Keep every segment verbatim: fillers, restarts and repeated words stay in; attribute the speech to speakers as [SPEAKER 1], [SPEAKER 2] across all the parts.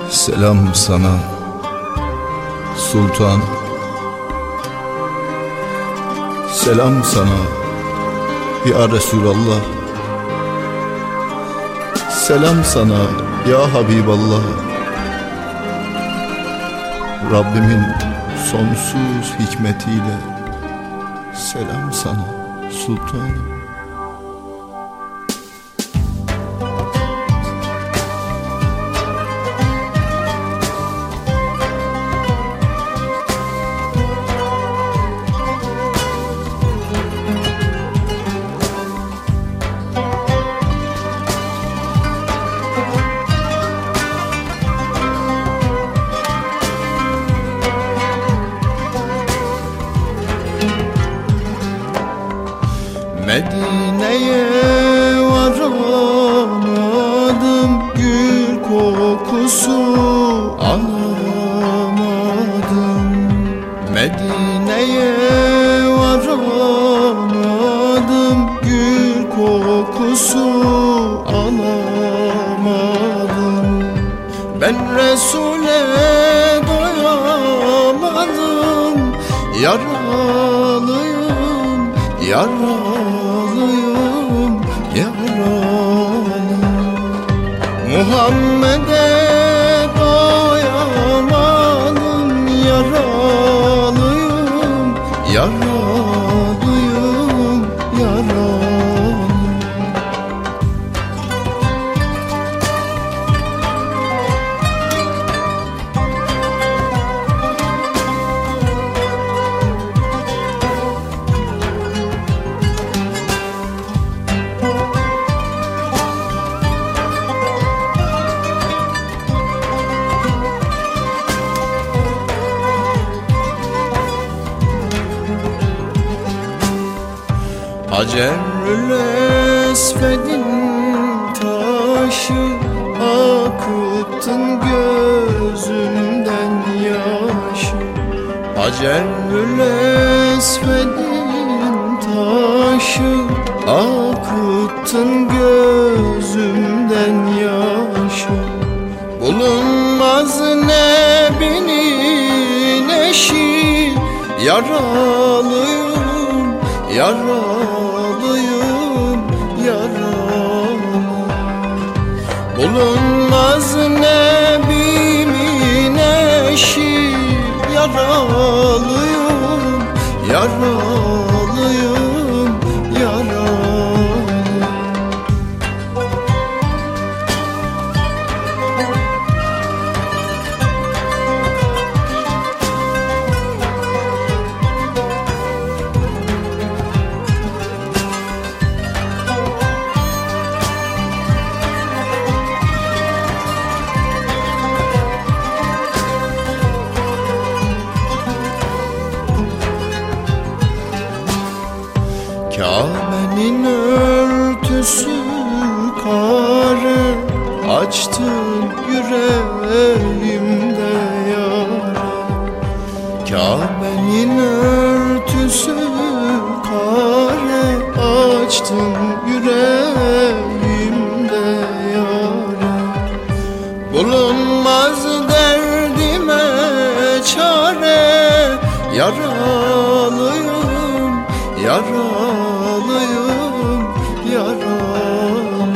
[SPEAKER 1] Selam sana Sultan, selam sana ya Resulallah, selam sana ya Habiballah. Rabbimin sonsuz hikmetiyle selam sana Sultanım.
[SPEAKER 2] Medine'ye varamadım, gül kokusu alamadım. Medine'ye varamadım, gül kokusu alamadım. Ben Resul'e doyamadım, yaralıyım, yaralıyım, yaralıyım. Muhammed'e doyamadım, yaralıyım, yaralıyım, yaralıyım. Hacerül Esved'in taşı, akıttın gözümden yaşı. Hacerül Esved'in taşı, akıttın gözümden yaşı. Bulunmaz Nebi'nin eşi, yaralıyım, yaralıyım, yaralıyım. Bulunmaz Nebimin eşi, yaralıyım, yaralıyım, yaralıyım. Kâbe'nin örtüsü kare, açtın yüreğimde yâre. Kâbe'nin örtüsü kare, açtın yüreğimde yâre. Bulunmaz derdime çare, yaralıyım, yaralıyım, yaralıyım.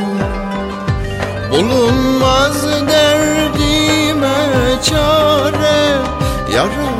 [SPEAKER 2] Bulunmaz derdime çare, yaralıyım.